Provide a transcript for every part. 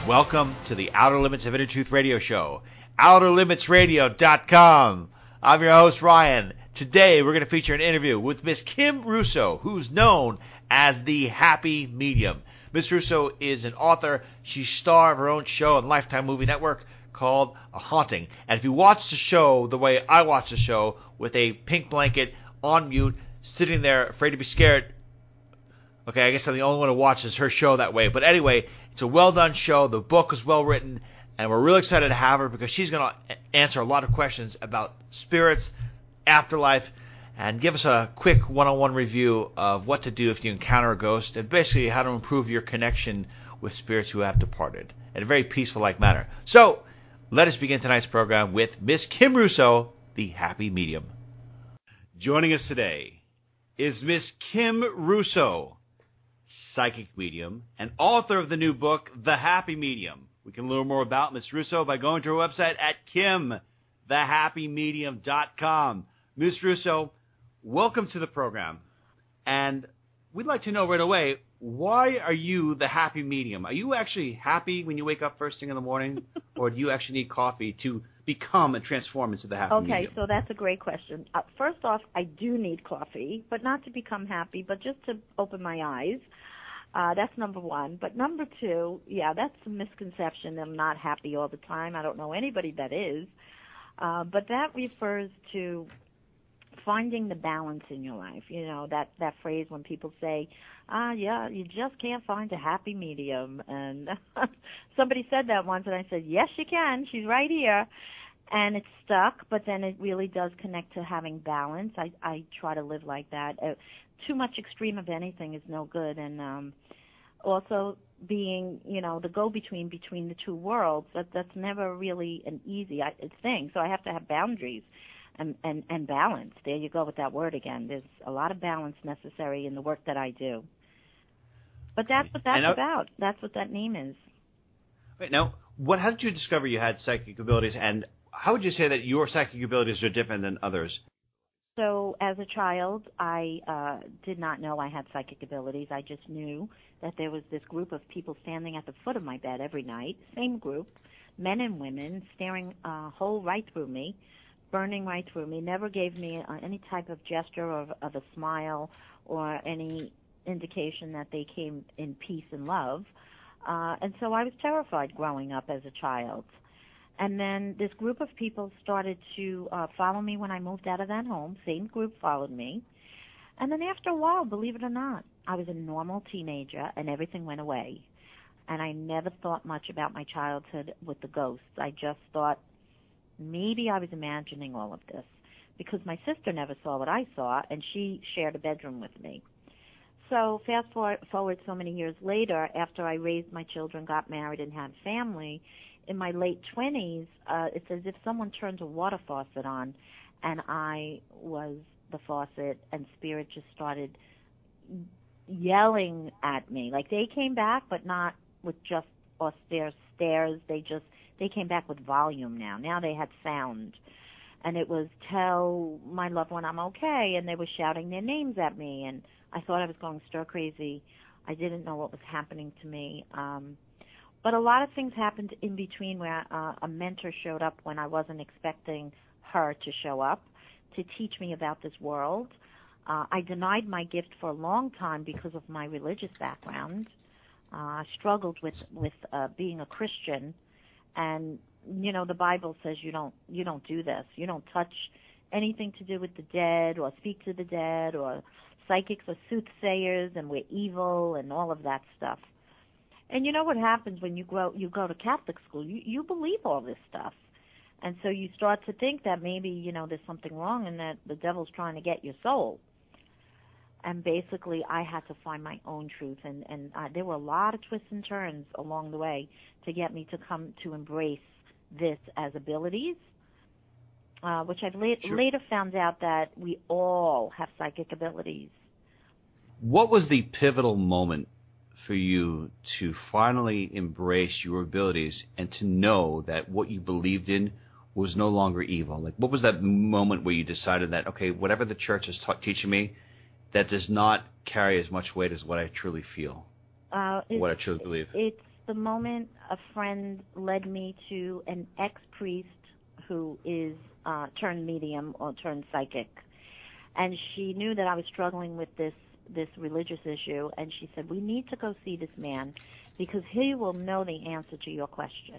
Welcome to the Outer Limits of Inner Truth Radio Show, OuterLimitsRadio.com. I'm your host, Ryan. Today, we're going to feature an interview with Miss Kim Russo, who's known as the Happy Medium. Miss Russo is an author. She's star of her own show on Lifetime Movie Network called A Haunting. And if you watch the show the way I watch the show, with a pink blanket, on mute, sitting there afraid to be scared, okay, I guess I'm the only one who watches her show that way. But anyway, it's a well-done show. The book is well-written. And we're really excited to have her because she's going to answer a lot of questions about spirits, afterlife, and give us a quick one-on-one review of what to do if you encounter a ghost and basically how to improve your connection with spirits who have departed in a very peaceful-like manner. So, let us begin tonight's program with Miss Kim Russo, the Happy Medium. Joining us today is Miss Kim Russo, psychic medium, and author of the new book, The Happy Medium. We can learn more about Miss Russo by going to her website at kimthehappymedium.com. Miss Russo, welcome to the program. And we'd like to know right away, why are you the happy medium? Are you actually happy when you wake up first thing in the morning, or do you actually need coffee to become and transform into the happy medium? Okay, so that's a great question. First off, I do need coffee, but not to become happy, but just to open my eyes. That's number one. But number two, yeah, that's a misconception. I'm not happy all the time. I don't know anybody that is. But that refers to finding the balance in your life. You know, that phrase when people say, yeah, you just can't find a happy medium. And somebody said that once, and I said, yes, you can. She's right here. And it's stuck, but then it really does connect to having balance. I try to live like that. Too much extreme of anything is no good. And also being, you know, the go-between between the two worlds, that's never really an easy thing. So I have to have boundaries and balance. There you go with that word again. There's a lot of balance necessary in the work that I do. But that's what that's about. That's what that name is. Wait, now, how did you discover you had psychic abilities, and how would you say that your psychic abilities are different than others? So as a child, I did not know I had psychic abilities. I just knew that there was this group of people standing at the foot of my bed every night, same group, men and women, staring a hole right through me, burning right through me, never gave me any type of gesture of a smile or any indication that they came in peace and love. And so I was terrified growing up as a child. And then this group of people started to follow me when I moved out of that home. Same group followed me. And then after a while, believe it or not, I was a normal teenager and everything went away. And I never thought much about my childhood with the ghosts. I just thought maybe I was imagining all of this because my sister never saw what I saw, and she shared a bedroom with me. So fast forward so many years later, after I raised my children, got married, and had family, in my late 20s, it's as if someone turned a water faucet on, and I was the faucet, and spirit just started yelling at me. Like, they came back, but not with just austere stares. They came back with volume now. Now they had sound. And it was, tell my loved one I'm okay, and they were shouting their names at me, and I thought I was going stir crazy. I didn't know what was happening to me. But a lot of things happened in between where a mentor showed up when I wasn't expecting her to show up to teach me about this world. I denied my gift for a long time because of my religious background. I struggled with being a Christian, and you know the Bible says you don't do this. You don't touch anything to do with the dead or speak to the dead, or psychics are soothsayers and we're evil and all of that stuff. And you know what happens when you go to Catholic school? You believe all this stuff. And so you start to think that maybe, you know, there's something wrong and that the devil's trying to get your soul. And basically I had to find my own truth. And there were a lot of twists and turns along the way to get me to come to embrace this as abilities, which I've later found out that we all have psychic abilities. What was the pivotal moment for you to finally embrace your abilities and to know that what you believed in was no longer evil? Like, what was that moment where you decided that, okay, whatever the church is teaching me, that does not carry as much weight as what I truly feel, what I truly believe? It's the moment a friend led me to an ex-priest who is turned medium or turned psychic, and she knew that I was struggling with this religious issue, and she said, we need to go see this man because he will know the answer to your question.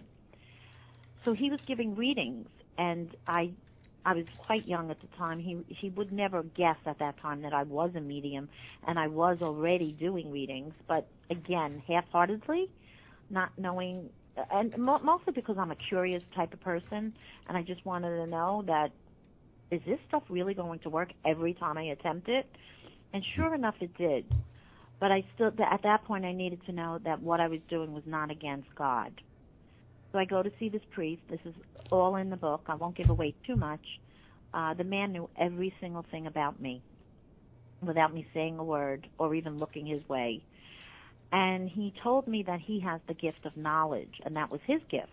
So he was giving readings, and I was quite young at the time. He would never guess at that time that I was a medium, and I was already doing readings, but again, half-heartedly, not knowing, and mostly because I'm a curious type of person, and I just wanted to know that, is this stuff really going to work every time I attempt it? And sure enough, it did. But I still, at that point, I needed to know that what I was doing was not against God. So I go to see this priest. This is all in the book. I won't give away too much. The man knew every single thing about me without me saying a word or even looking his way. And he told me that he has the gift of knowledge, and that was his gift.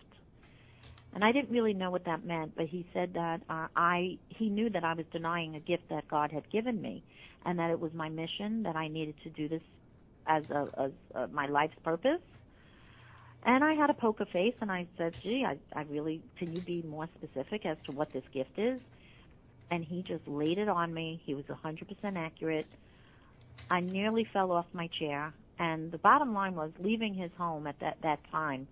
And I didn't really know what that meant, but he said that he knew that I was denying a gift that God had given me, and that it was my mission, that I needed to do this as my life's purpose. And I had a poker face, and I said, gee, I really, can you be more specific as to what this gift is? And he just laid it on me. He was 100% accurate. I nearly fell off my chair, and the bottom line was, leaving his home at that time,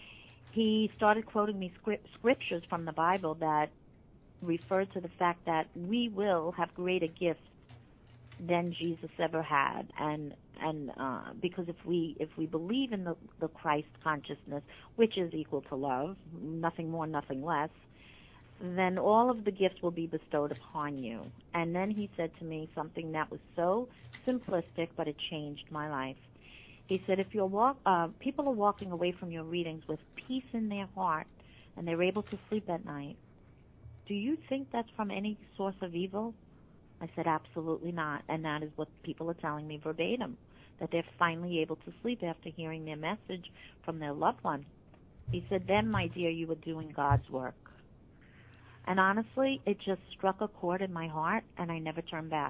he started quoting me scriptures from the Bible that referred to the fact that we will have greater gifts than Jesus ever had, and because if we believe in the Christ consciousness, which is equal to love, nothing more, nothing less, then all of the gifts will be bestowed upon you. And then he said to me something that was so simplistic, but it changed my life. He said, if people are walking away from your readings with peace in their heart, and they're able to sleep at night, do you think that's from any source of evil? I said, absolutely not. And that is what people are telling me verbatim, that they're finally able to sleep after hearing their message from their loved one. He said, then, my dear, you are doing God's work. And honestly, it just struck a chord in my heart, and I never turned back.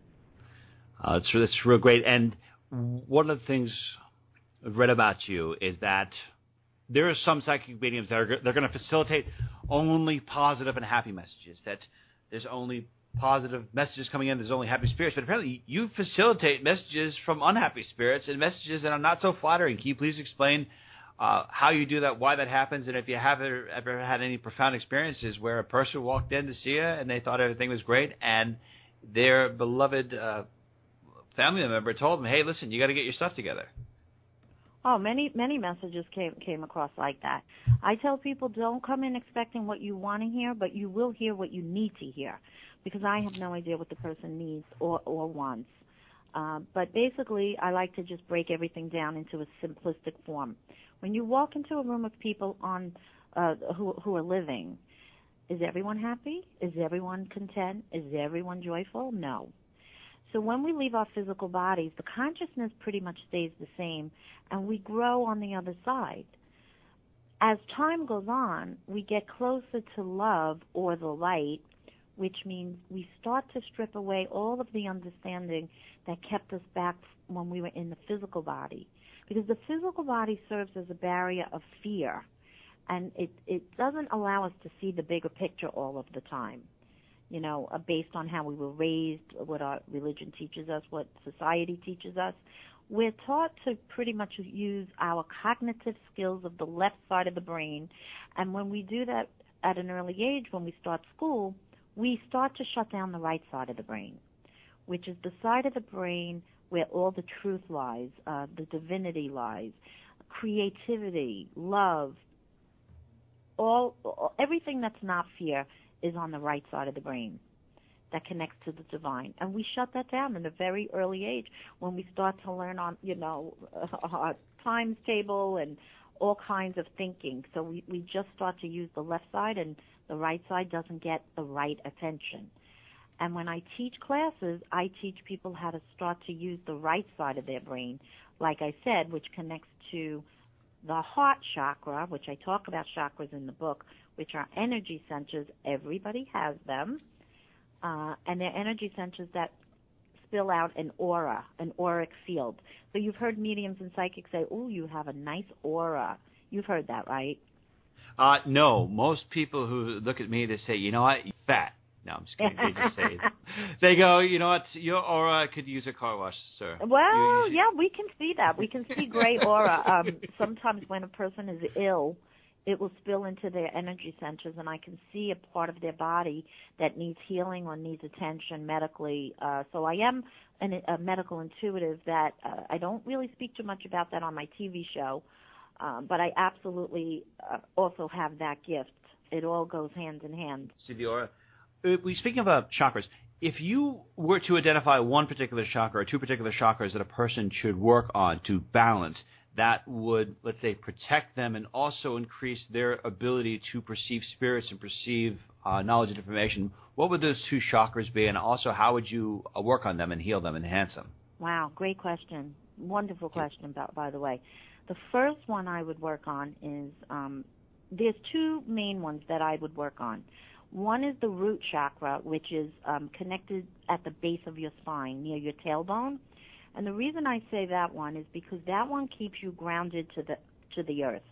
It's real great. And one of the things I've read about you is that there are some psychic mediums that they're going to facilitate only positive and happy messages, that there's only positive messages coming in, there's only happy spirits. But apparently you facilitate messages from unhappy spirits and messages that are not so flattering. Can you please explain how you do that, why that happens, and if you have ever had any profound experiences where a person walked in to see you and they thought everything was great, and their beloved family member told them, hey, listen, you got to get your stuff together? Oh, many messages came across like that. I tell people, don't come in expecting what you want to hear, but you will hear what you need to hear, because I have no idea what the person needs or wants. But basically, I like to just break everything down into a simplistic form. When you walk into a room of people who are living, is everyone happy? Is everyone content? Is everyone joyful? No. So when we leave our physical bodies, the consciousness pretty much stays the same, and we grow on the other side. As time goes on, we get closer to love or the light, which means we start to strip away all of the understanding that kept us back when we were in the physical body. Because the physical body serves as a barrier of fear, and it doesn't allow us to see the bigger picture all of the time. You know, based on how we were raised, what our religion teaches us, what society teaches us. We're taught to pretty much use our cognitive skills of the left side of the brain, and when we do that at an early age, when we start school, we start to shut down the right side of the brain, which is the side of the brain where all the truth lies, the divinity lies, creativity, love, everything that's not fear is on the right side of the brain that connects to the divine. And we shut that down at a very early age when we start to learn on, our times table and all kinds of thinking. So we just start to use the left side, and the right side doesn't get the right attention. And when I teach classes, I teach people how to start to use the right side of their brain, like I said, which connects to the heart chakra, which I talk about chakras in the book, which are energy centers. Everybody has them. And they're energy centers that spill out an aura, an auric field. So you've heard mediums and psychics say, "Oh, you have a nice aura." You've heard that, right? No. Most people who look at me, they say, "You know what, you're fat." No, I'm just kidding. They just say, they go, "You know what, your aura could use a car wash, sir." Well, yeah, we can see that. We can see gray aura. Sometimes when a person is ill, it will spill into their energy centers, and I can see a part of their body that needs healing or needs attention medically. So I am a medical intuitive that I don't really speak too much about that on my TV show, but I absolutely also have that gift. It all goes hand in hand. See the aura. Speaking of chakras, if you were to identify one particular chakra or two particular chakras that a person should work on to balance, that would, let's say, protect them and also increase their ability to perceive spirits and perceive knowledge and information, what would those two chakras be? And also, how would you work on them and heal them and enhance them? Wow, great question. Wonderful question, by the way. The first one I would work on is, there's two main ones that I would work on. One is the root chakra, which is connected at the base of your spine, near your tailbone. And the reason I say that one is because that one keeps you grounded to the earth.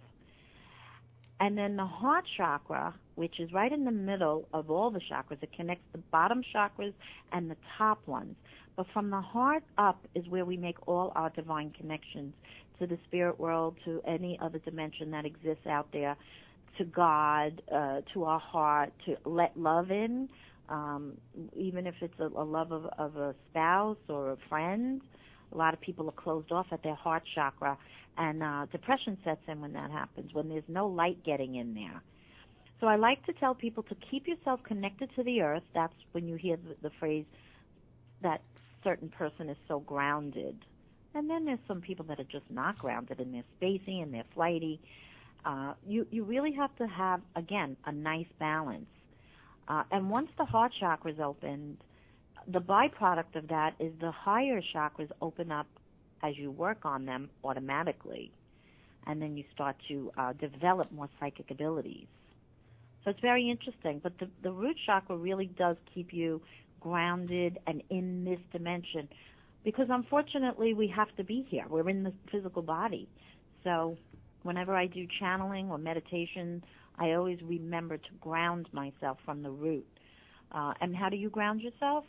And then the heart chakra, which is right in the middle of all the chakras, it connects the bottom chakras and the top ones. But from the heart up is where we make all our divine connections to the spirit world, to any other dimension that exists out there, to God, to our heart, to let love in, even if it's a love of a spouse or a friend. A lot of people are closed off at their heart chakra, and depression sets in when that happens, when there's no light getting in there. So I like to tell people to keep yourself connected to the earth. That's when you hear the phrase that certain person is so grounded. And then there's some people that are just not grounded, and they're spacey and they're flighty. You really have to have, again, a nice balance. And once the heart chakra is opened, the byproduct of that is the higher chakras open up as you work on them automatically. And then you start to develop more psychic abilities. So it's very interesting. But the root chakra really does keep you grounded and in this dimension. Because unfortunately, we have to be here. We're in the physical body. So whenever I do channeling or meditation, I always remember to ground myself from the root. And how do you ground yourself?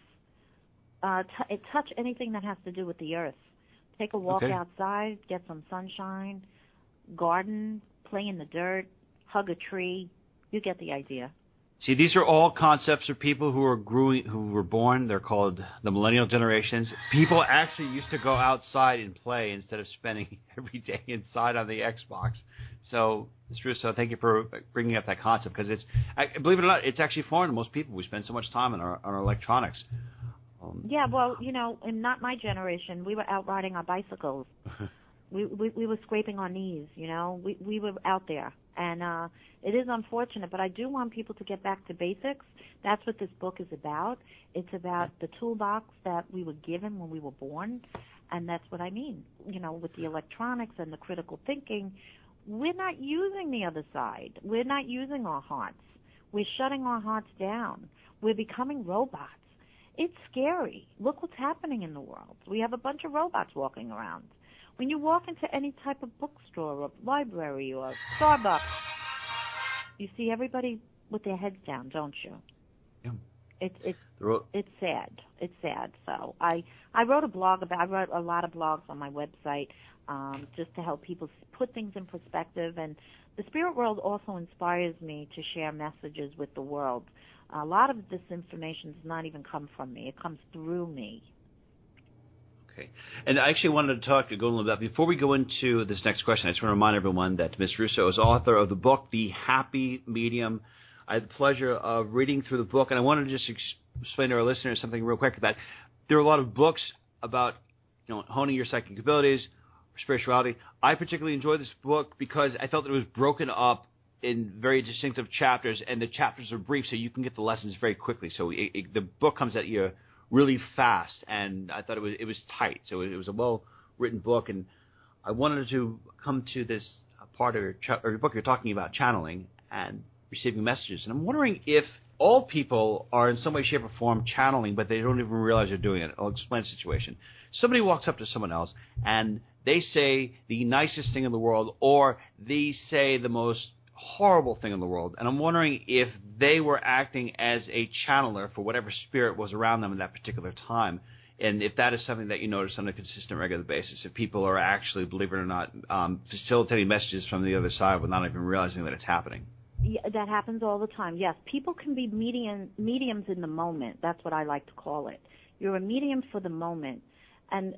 Touch anything that has to do with the earth. Take a walk outside, get some sunshine, garden, play in the dirt, hug a tree. You get the idea. See, these are all concepts for people who were born. They're called the millennial generations. People actually used to go outside and play instead of spending every day inside on the Xbox. So, Ms. Russo, thank you for bringing up that concept, because believe it or not, it's actually foreign to most people. We spend so much time on our electronics. Yeah, well, in not my generation, we were out riding our bicycles. we were scraping our knees, We were out there. And it is unfortunate, but I do want people to get back to basics. That's what this book is about. It's about the toolbox that we were given when we were born, and that's what I mean. With the electronics and the critical thinking, we're not using the other side. We're not using our hearts. We're shutting our hearts down. We're becoming robots. It's scary. Look what's happening in the world. We have a bunch of robots walking around. When you walk into any type of bookstore or library or Starbucks, you see everybody with their heads down, don't you? Yeah. It's sad. It's sad. So I wrote I wrote a lot of blogs on my website just to help people put things in perspective. And the spirit world also inspires me to share messages with the world. A lot of this information does not even come from me. It comes through me. Okay. And I actually wanted to go a little bit. Before we go into this next question, I just want to remind everyone that Ms. Russo is author of the book, The Happy Medium. I had the pleasure of reading through the book, and I wanted to just explain to our listeners something real quick, that there are a lot of books about honing your psychic abilities, spirituality. I particularly enjoyed this book because I felt that it was broken up in very distinctive chapters, and the chapters are brief, so you can get the lessons very quickly. So the book comes at you really fast, and I thought it was tight. So it was a well-written book, and I wanted to come to this part of your book. You're talking about channeling and receiving messages, and I'm wondering if all people are in some way, shape, or form channeling, but they don't even realize they're doing it. I'll explain the situation. Somebody walks up to someone else, and they say the nicest thing in the world, or they say the most horrible thing in the world. And I'm wondering if they were acting as a channeler for whatever spirit was around them at that particular time. And if that is something that you notice on a consistent, regular basis, if people are actually, believe it or not, facilitating messages from the other side without even realizing that it's happening. Yeah, that happens all the time. Yes, people can be mediums in the moment. That's what I like to call it. You're a medium for the moment. And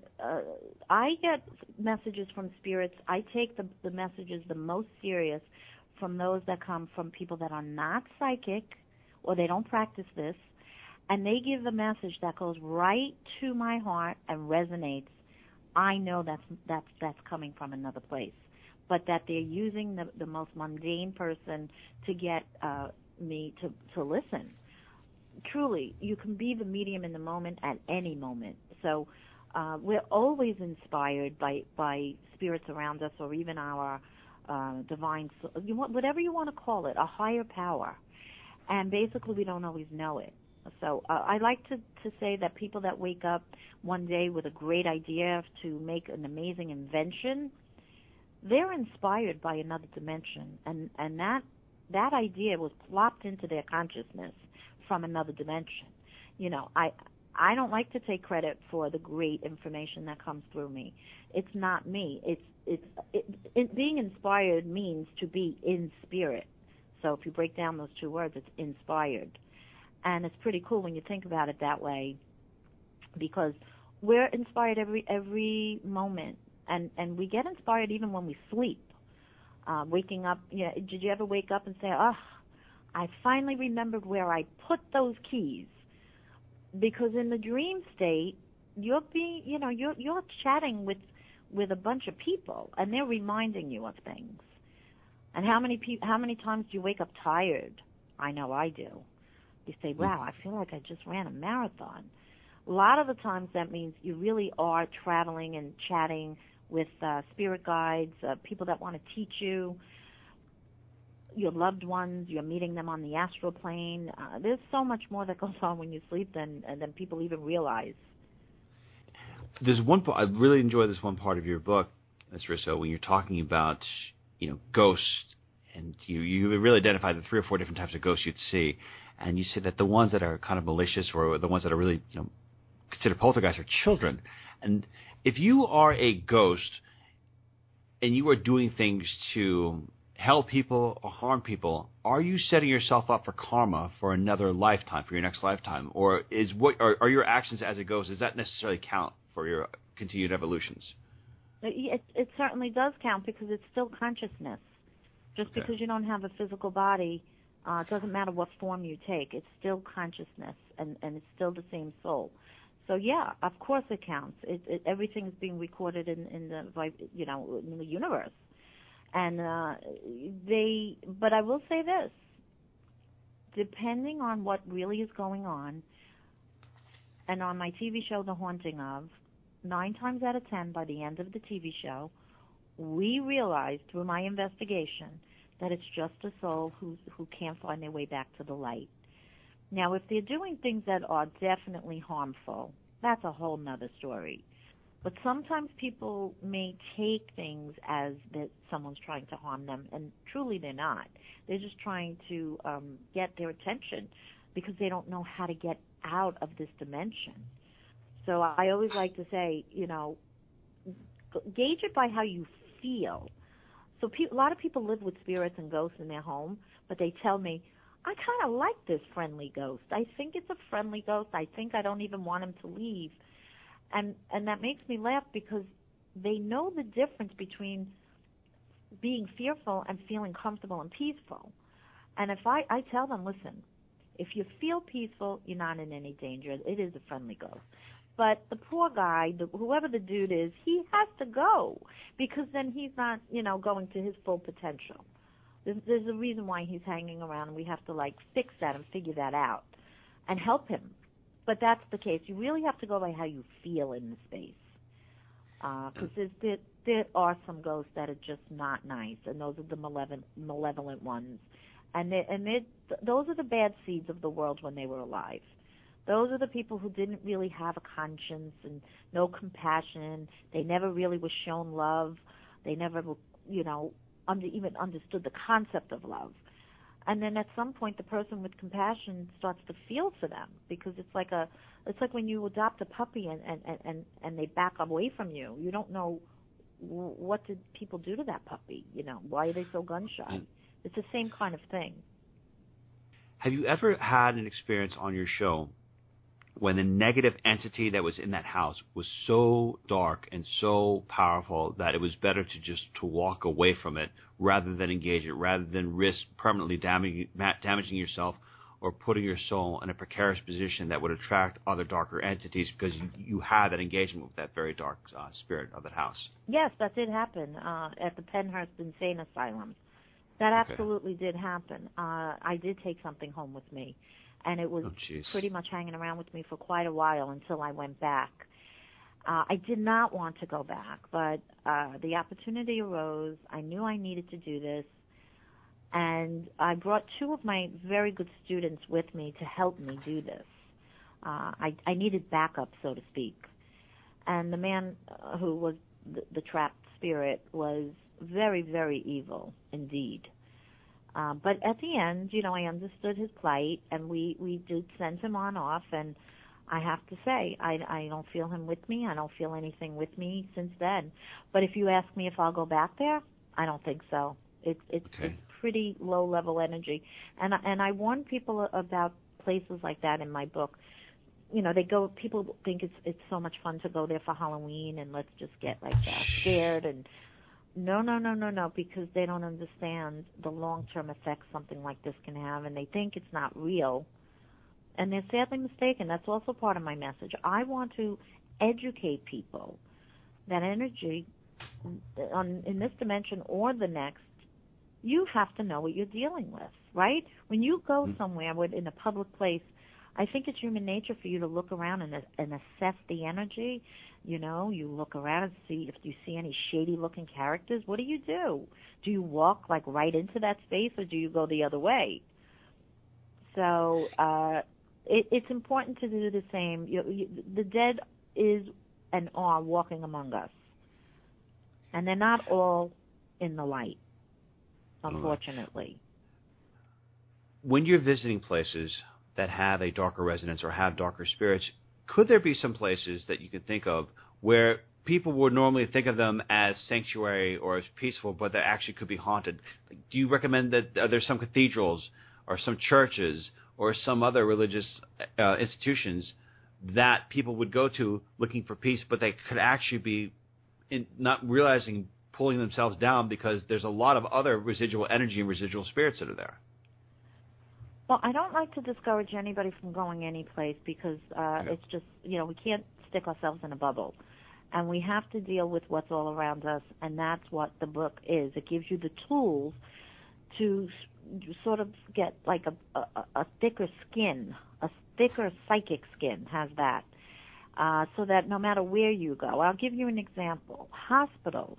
I get messages from spirits. I take the messages the most serious from those that come from people that are not psychic or they don't practice this. And they give a message that goes right to my heart and resonates. I know that's coming from another place, but that they're using the most mundane person to get me to listen. Truly, you can be the medium in the moment at any moment. So we're always inspired by spirits around us, or even our divine, whatever you want to call it, a higher power. And basically, we don't always know it. So I like to say that people that wake up one day with a great idea to make an amazing invention, they're inspired by another dimension, and that idea was plopped into their consciousness from another dimension. You know, I don't like to take credit for the great information that comes through me. It's not me. It's being inspired means to be in spirit. So if you break down those two words, it's inspired. And it's pretty cool when you think about it that way, because we're inspired every moment, and we get inspired even when we sleep. Waking up, you know, did you ever wake up and say, "Oh, I finally remembered where I put those keys"? Because in the dream state, you're chatting with a bunch of people, and they're reminding you of things. And how many times do you wake up tired? I know I do. You say, wow, I feel like I just ran a marathon. A lot of the times that means you really are traveling and chatting with spirit guides, people that want to teach you, your loved ones. You're meeting them on the astral plane. There's so much more that goes on when you sleep than people even realize. There's one part, I really enjoy this one part of your book, Ms. Russo, when you're talking about, ghosts, and you really identify the 3 or 4 different types of ghosts you'd see. And you say that the ones that are kind of malicious, or the ones that are really, considered poltergeists, are children. And if you are a ghost and you are doing things to help people or harm people, are you setting yourself up for karma for another lifetime, for your next lifetime? Or are your actions as a ghost, does that necessarily count for your continued evolutions? It certainly does count, because it's still consciousness. Just because you don't have a physical body, it doesn't matter what form you take. It's still consciousness, and it's still the same soul. So yeah, of course it counts. Everything is being recorded in the universe, and But I will say this: depending on what really is going on, and on my TV show, The Haunting of, 9 times out of 10, by the end of the TV show, we realized through my investigation that it's just a soul who can't find their way back to the light. Now, if they're doing things that are definitely harmful, that's a whole nother story. But sometimes people may take things as that someone's trying to harm them, and truly they're not. They're just trying to get their attention, because they don't know how to get out of this dimension. So I always like to say, gauge it by how you feel. So a lot of people live with spirits and ghosts in their home, but they tell me, I kind of like this friendly ghost. I think it's a friendly ghost. I think I don't even want him to leave. And that makes me laugh, because they know the difference between being fearful and feeling comfortable and peaceful. And if I tell them, listen, if you feel peaceful, you're not in any danger. It is a friendly ghost. But the poor guy, whoever the dude is, he has to go, because then he's not, going to his full potential. There's a reason why he's hanging around, and we have to, fix that and figure that out and help him. But that's the case. You really have to go by how you feel in the space, because there are some ghosts that are just not nice, and those are the malevolent ones. those are the bad seeds of the world when they were alive. Those are the people who didn't really have a conscience and no compassion. They never really were shown love. They never, even understood the concept of love. And then at some point, the person with compassion starts to feel for them, because it's like when you adopt a puppy and they back away from you. You don't know what did people do to that puppy. Why are they so gun shy? It's the same kind of thing. Have you ever had an experience on your show when the negative entity that was in that house was so dark and so powerful that it was better to walk away from it rather than engage it, rather than risk permanently damaging yourself or putting your soul in a precarious position that would attract other darker entities because you had that engagement with that very dark spirit of that house? Yes, that did happen at the Pennhurst Insane Asylum. That absolutely did happen. I did take something home with me, and it was pretty much hanging around with me for quite a while until I went back. I did not want to go back, but the opportunity arose. I knew I needed to do this, and I brought two of my very good students with me to help me do this. I needed backup, so to speak. And the man who was the trapped spirit was very, very evil indeed. But at the end, I understood his plight, and we did send him on off, and I have to say, I don't feel him with me. I don't feel anything with me since then. But if you ask me if I'll go back there, I don't think so. It's pretty low-level energy. And I warn people about places like that in my book. People think it's so much fun to go there for Halloween, and let's just get scared and No, because they don't understand the long-term effects something like this can have, and they think it's not real, and they're sadly mistaken. That's also part of my message. I want to educate people that energy, in this dimension or the next, you have to know what you're dealing with, right? When you go somewhere in a public place, I think it's human nature for you to look around and assess the energy. You look around and see if you see any shady-looking characters. What do? Do you walk right into that space, or do you go the other way? So it's important to do the same. The dead is and are walking among us, and they're not all in the light, unfortunately. When you're visiting places that have a darker resonance or have darker spirits, could there be some places that you could think of where people would normally think of them as sanctuary or as peaceful, but they actually could be haunted? Do you recommend that there's some cathedrals or some churches or some other religious institutions that people would go to looking for peace, but they could actually be not realizing pulling themselves down because there's a lot of other residual energy and residual spirits that are there? Well, I don't like to discourage anybody from going any place because it's just, we can't stick ourselves in a bubble. And we have to deal with what's all around us, and that's what the book is. It gives you the tools to sort of get a thicker skin, a thicker psychic skin, has that, so that no matter where you go. I'll give you an example. Hospitals.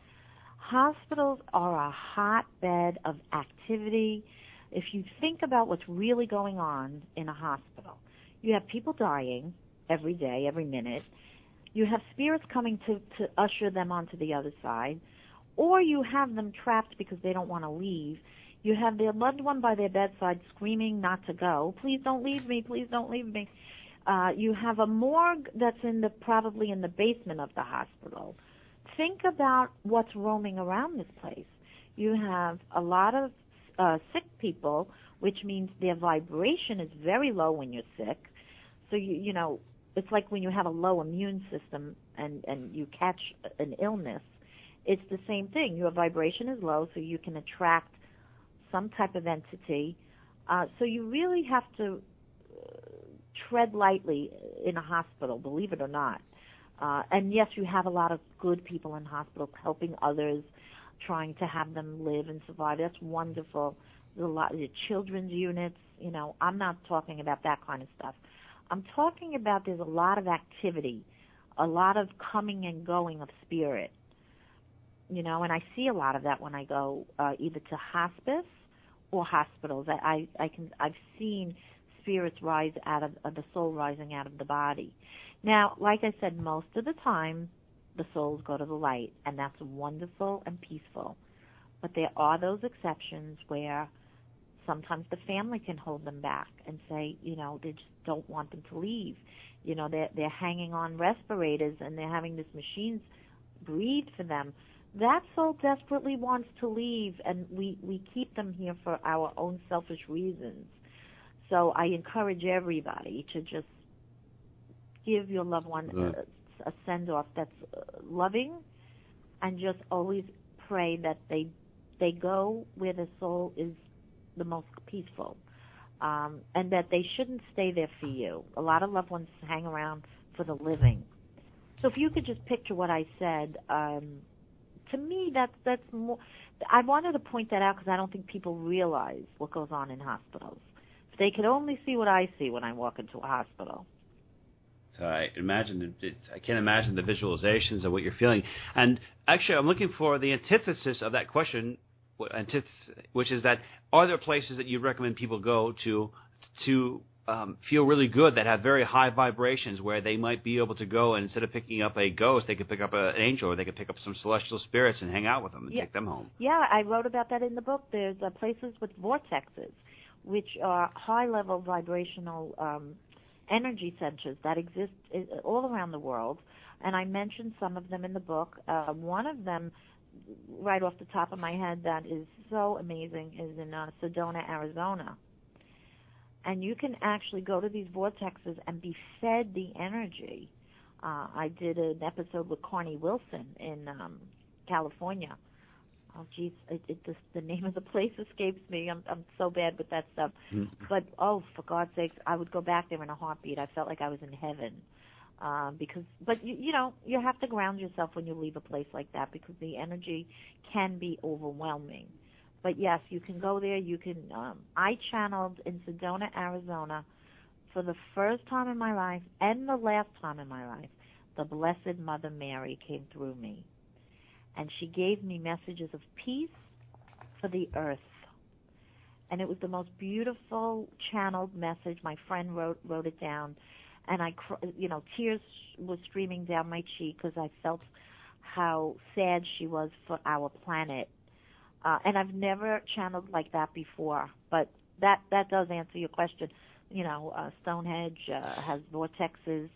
Hospitals are a hotbed of activity. If you think about what's really going on in a hospital, you have people dying every day, every minute. You have spirits coming to usher them onto the other side, or you have them trapped because they don't want to leave. You have their loved one by their bedside screaming not to go. Please don't leave me. Please don't leave me. You have a morgue that's probably in the basement of the hospital. Think about what's roaming around this place. You have a lot of sick people, which means their vibration is very low when you're sick. So it's like when you have a low immune system and you catch an illness. It's the same thing. Your vibration is low, so you can attract some type of entity. So you really have to tread lightly in a hospital, believe it or not. And yes, you have a lot of good people in hospitals helping others, trying to have them live and survive. That's wonderful. There's a lot of children's units. I'm not talking about that kind of stuff. I'm talking about there's a lot of activity, a lot of coming and going of spirit. And I see a lot of that when I go either to hospice or hospitals. I've seen spirits rise out of the soul rising out of the body. Now, like I said, most of the time the souls go to the light, and that's wonderful and peaceful. But there are those exceptions where sometimes the family can hold them back and say, they just don't want them to leave. They're hanging on respirators and they're having these machines breathe for them. That soul desperately wants to leave, and we keep them here for our own selfish reasons. So I encourage everybody to just give your loved one a send-off that's loving, and just always pray that they go where the soul is the most peaceful, and that they shouldn't stay there for you. A lot of loved ones hang around for the living. So if you could just picture what I said, to me that's more. I wanted to point that out because I don't think people realize what goes on in hospitals. If they could only see what I see when I walk into a hospital. So I can't imagine the visualizations of what you're feeling. And actually, I'm looking for the antithesis of that question, which is that are there places that you'd recommend people go to feel really good, that have very high vibrations, where they might be able to go and instead of picking up a ghost, they could pick up an angel, or they could pick up some celestial spirits and hang out with them and take them home? Yeah, I wrote about that in the book. There's places with vortexes, which are high-level vibrational energy centers that exist all around the world, and I mentioned some of them in the book. One of them, right off the top of my head, that is so amazing, is in Sedona, Arizona. And you can actually go to these vortexes and be fed the energy. I did an episode with Carney Wilson in California. Oh, geez, the name of the place escapes me. I'm so bad with that stuff. Mm-hmm. But, for God's sakes, I would go back there in a heartbeat. I felt like I was in heaven. But you have to ground yourself when you leave a place like that, because the energy can be overwhelming. But yes, you can go there. You can. I channeled in Sedona, Arizona, for the first time in my life and the last time in my life. The Blessed Mother Mary came through me, and she gave me messages of peace for the earth. And it was the most beautiful channeled message. My friend wrote it down, and tears were streaming down my cheek because I felt how sad she was for our planet. And I've never channeled like that before, but that does answer your question. Stonehenge has vortexes.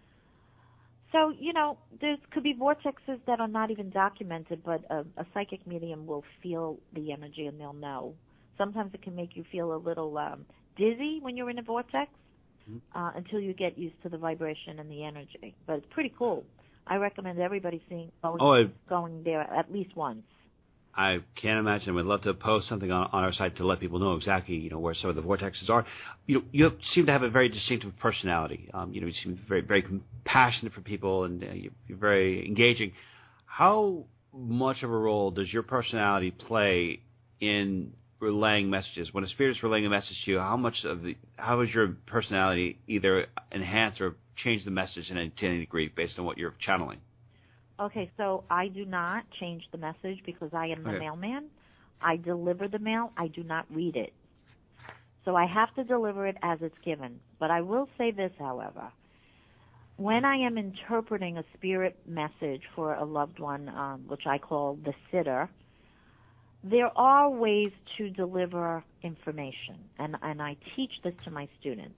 So, there could be vortexes that are not even documented, but a psychic medium will feel the energy and they'll know. Sometimes it can make you feel a little dizzy when you're in a vortex, until you get used to the vibration and the energy. But it's pretty cool. I recommend everybody going there at least once. I can't imagine. We'd love to post something on our site to let people know exactly, where some of the vortexes are. You seem to have a very distinctive personality. You seem very, very compassionate for people, and you're very engaging. How much of a role does your personality play in relaying messages? When a spirit is relaying a message to you, how is your personality either enhance or change the message to any degree based on what you're channeling? Okay, so I do not change the message because I am the mailman. I deliver the mail. I do not read it. So I have to deliver it as it's given. But I will say this, however. When I am interpreting a spirit message for a loved one, which I call the sitter, there are ways to deliver information, and I teach this to my students.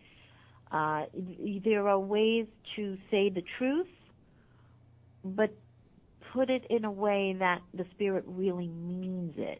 There are ways to say the truth, but put it in a way that the spirit really means it.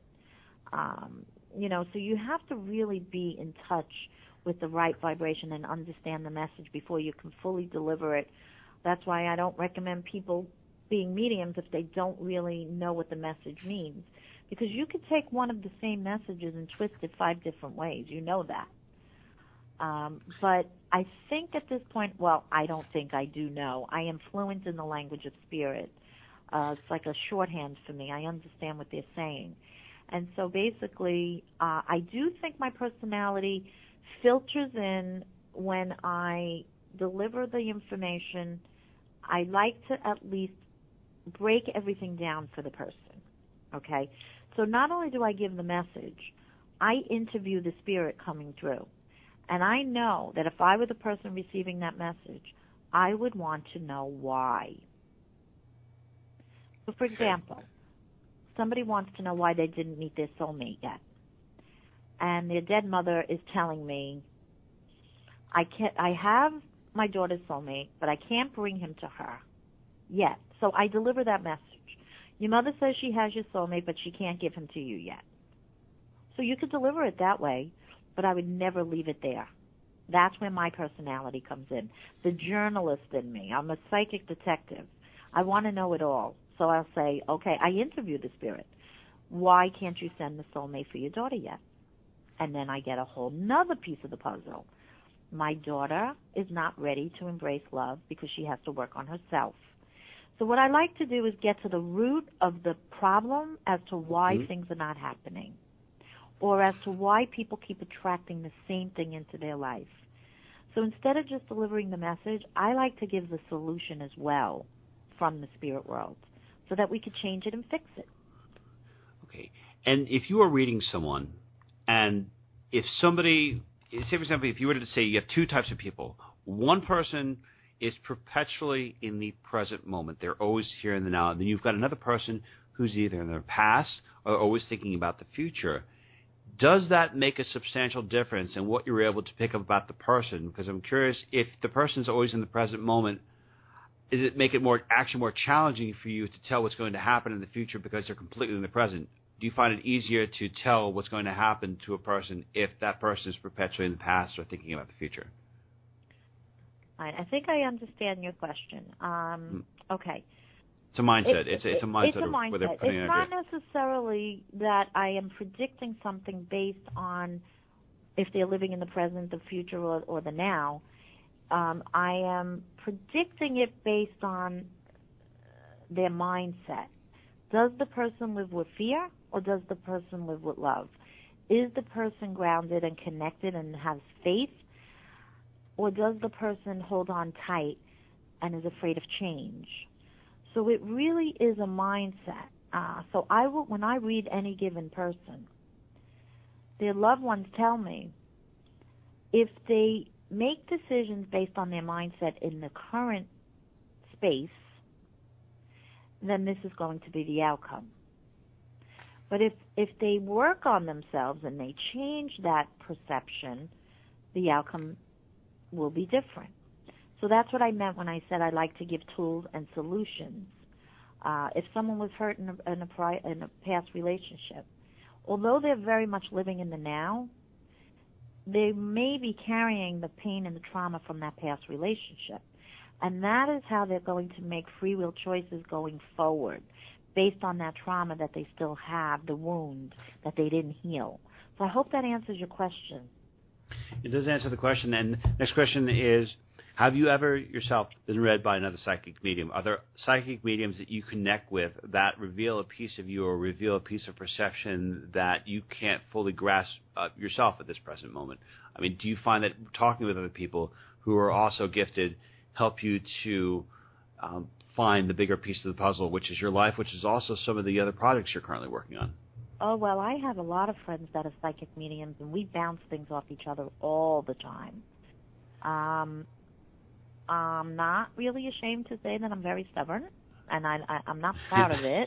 So you have to really be in touch with the right vibration and understand the message before you can fully deliver it. That's why I don't recommend people being mediums if they don't really know what the message means. Because you could take one of the same messages and twist it 5 different ways. You know that. But I think at this point, I don't think, I do know. I am fluent in the language of spirit. It's like a shorthand for me. I understand what they're saying. And so basically, I do think my personality filters in when I deliver the information. I like to at least break everything down for the person. Okay? So not only do I give the message, I interview the spirit coming through. And I know that if I were the person receiving that message, I would want to know why. So, for example, somebody wants to know why they didn't meet their soulmate yet. And their dead mother is telling me, I have my daughter's soulmate, but I can't bring him to her yet. So I deliver that message. Your mother says she has your soulmate, but she can't give him to you yet. So you could deliver it that way, but I would never leave it there. That's where my personality comes in. The journalist in me. I'm a psychic detective. I want to know it all. So I'll say, okay, I interview the spirit. Why can't you send the soulmate for your daughter yet? And then I get a whole nother piece of the puzzle. My daughter is not ready to embrace love because she has to work on herself. So what I like to do is get to the root of the problem as to why things are not happening, or as to why people keep attracting the same thing into their life. So instead of just delivering the message, I like to give the solution as well from the spirit world so that we could change it and fix it. Okay. And if you are reading someone, and if somebody, say for example, if you were to say you have two types of people, one person is perpetually in the present moment. They're always here in the now. And then you've got another person who's either in their past or always thinking about the future. Does that make a substantial difference in what you're able to pick up about the person? Because I'm curious, if the person's always in the present moment, does it make it more challenging for you to tell what's going to happen in the future because they're completely in the present? Do you find it easier to tell what's going to happen to a person if that person is perpetually in the past or thinking about the future? I think I understand your question. Okay. It's a mindset. It's a mindset. It's a mindset. It's not necessarily that I am predicting something based on if they're living in the present, the future, or the now. I am predicting it based on their mindset. Does the person live with fear, or does the person live with love? Is the person grounded and connected and has faith, or does the person hold on tight and is afraid of change? So it really is a mindset. So when I read any given person, their loved ones tell me if they make decisions based on their mindset in the current space, then this is going to be the outcome. But if they work on themselves and they change that perception, the outcome will be different. So that's what I meant when I said I like to give tools and solutions. If someone was hurt in a past relationship, although they're very much living in the now, they may be carrying the pain and the trauma from that past relationship. And that is how they're going to make free will choices going forward, based on that trauma that they still have, the wound that they didn't heal. So I hope that answers your question. It does answer the question. And next question is, have you ever yourself been read by another psychic medium? Are there psychic mediums that you connect with that reveal a piece of you or reveal a piece of perception that you can't fully grasp yourself at this present moment? I mean, do you find that talking with other people who are also gifted help you to find the bigger piece of the puzzle, which is your life, which is also some of the other projects you're currently working on? Oh, well, I have a lot of friends that are psychic mediums, and we bounce things off each other all the time. I'm not really ashamed to say that I'm very stubborn, and I'm not proud of it.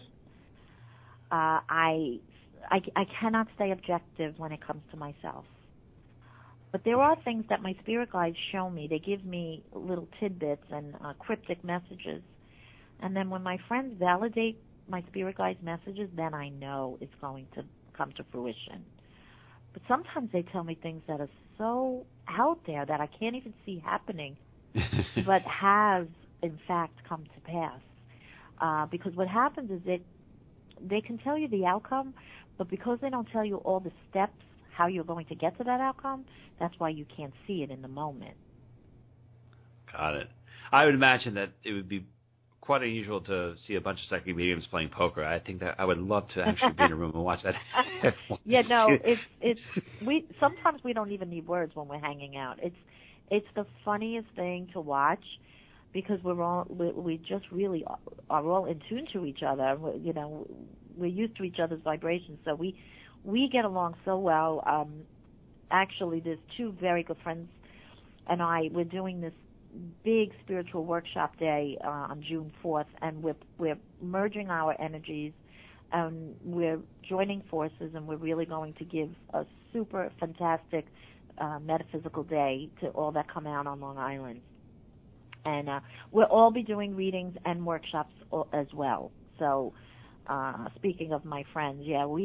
I cannot stay objective when it comes to myself. But there are things that my spirit guides show me. They give me little tidbits and cryptic messages. And then when my friends validate my spirit guides' messages, then I know it's going to come to fruition. But sometimes they tell me things that are so out there that I can't even see happening, but have, in fact, come to pass. Because what happens is they can tell you the outcome, but because they don't tell you all the steps, how you're going to get to that outcome, that's why you can't see it in the moment. Got it. I would imagine that it would be quite unusual to see a bunch of psychic mediums playing poker. I think that I would love to actually be in a room and watch that. Yeah, no, sometimes we don't even need words when we're hanging out. It's the funniest thing to watch because we just really are all in tune to each other. We're used to each other's vibrations, so we we get along so well. Actually, there's two very good friends and we're doing this big spiritual workshop day on June 4th, and we're merging our energies, and we're joining forces, and we're really going to give a super fantastic metaphysical day to all that come out on Long Island. And we'll all be doing readings and workshops as well. So, speaking of my friends,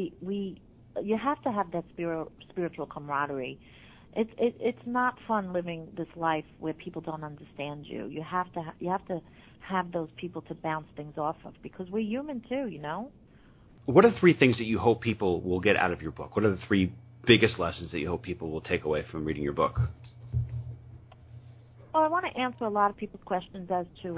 you have to have that spiritual camaraderie. It's not fun living this life where people don't understand you. You have to have those people to bounce things off of, because we're human too, you know. What are 3 things that you hope people will get out of your book? What are the 3 biggest lessons that you hope people will take away from reading your book? Well, I want to answer a lot of people's questions as to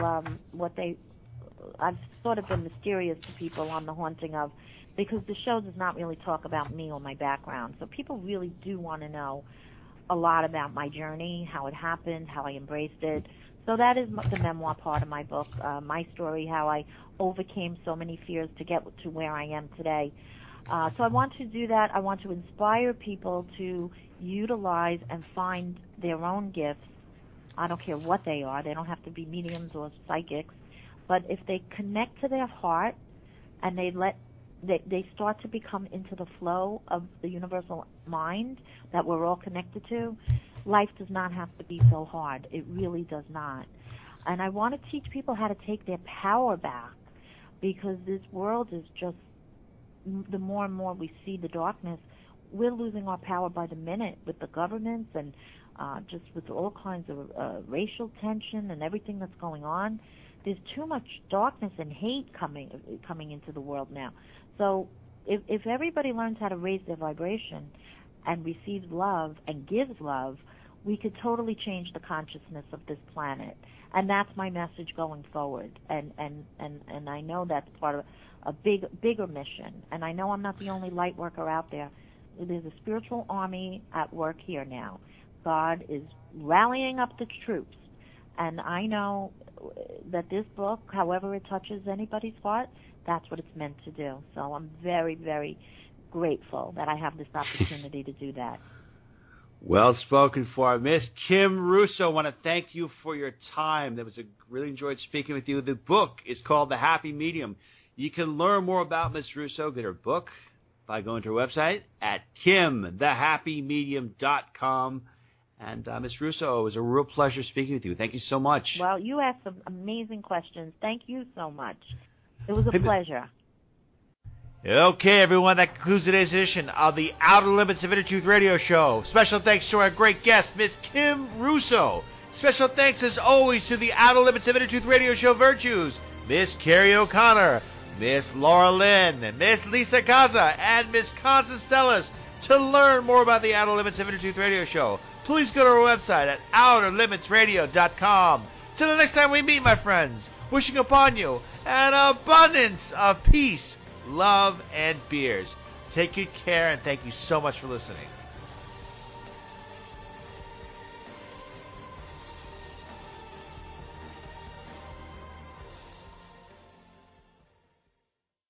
I've sort of been mysterious to people on The Haunting of, because the show does not really talk about me or my background. So people really do want to know a lot about my journey, how it happened, how I embraced it. So that is the memoir part of my book, my story, how I overcame so many fears to get to where I am today. So I want to do that. I want to inspire people to utilize and find their own gifts. I don't care what they are. They don't have to be mediums or psychics. But if they connect to their heart and they start to become into the flow of the universal mind that we're all connected to, life does not have to be so hard. It really does not. And I want to teach people how to take their power back, because this world is just, the more and more we see the darkness, we're losing our power by the minute with the governments and just with all kinds of racial tension and everything that's going on. There's too much darkness and hate coming into the world now. So if everybody learns how to raise their vibration and receives love and gives love, we could totally change the consciousness of this planet. And that's my message going forward. And I know that's part of a bigger mission. And I know I'm not the only light worker out there. There's a spiritual army at work here now. God is rallying up the troops. And I know that this book, however it touches anybody's heart, that's what it's meant to do. So I'm very, very grateful that I have this opportunity to do that. Well spoken for. Miss Kim Russo, I want to thank you for your time. Really enjoyed speaking with you. The book is called The Happy Medium. You can learn more about Miss Russo, get her book, by going to her website at kimthehappymedium.com. And Ms. Russo, it was a real pleasure speaking with you. Thank you so much. Well, you asked some amazing questions. Thank you so much. It was a pleasure. Okay, everyone, that concludes today's edition of the Outer Limits of Inner Truth Radio Show. Special thanks to our great guest, Miss Kim Russo. Special thanks, as always, to the Outer Limits of Inner Truth Radio Show virtues, Miss Carrie O'Connor, Miss Laura Lynn, Miss Lisa Gaza, and Miss Constance Stellis. To learn more about the Outer Limits of Inner Truth Radio Show, please go to our website at outerlimitsradio.com. Till the next time we meet, my friends, wishing upon you an abundance of peace, love, and beers. Take good care, and thank you so much for listening.